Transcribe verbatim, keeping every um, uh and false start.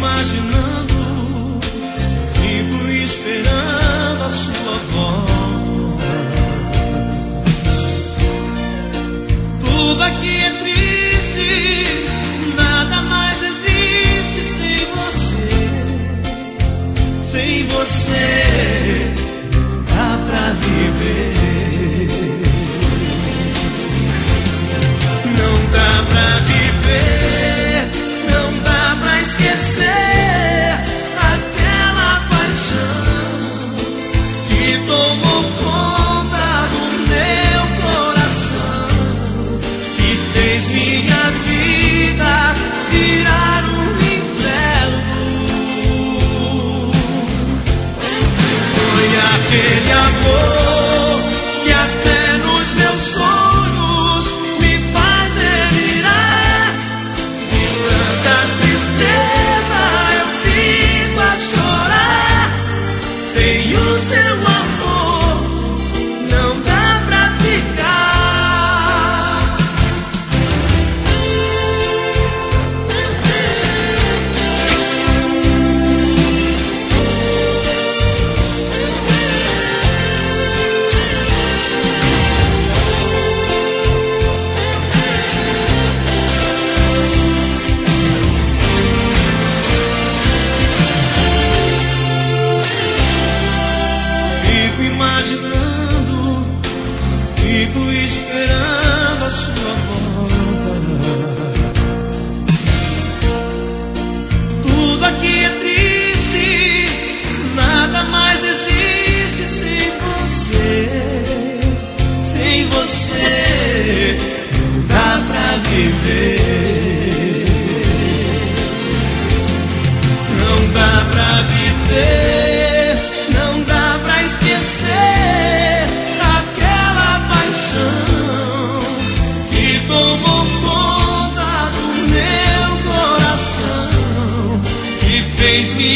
imaginando, fico esperando a sua volta. Tudo aqui é triste, nada mais existe sem você. Sem você não dá pra viver. Não dá pra viver, não dá pra esquecer aquela paixão que tomou conta do meu coração, que fez minha vida virar um inferno. Foi aquele amor que até nos meus sonhos me faz delirar. De tanta tristeza eu fico a chorar. Sem o seu amor não dá pra ficar. Fico imaginando, fico esperando a sua volta. Tudo aqui é triste, nada mais existe sem você. Sem você não dá pra viver. Não dá pra viver, não dá pra esquecer aquela paixão que tomou conta do meu coração, que fez me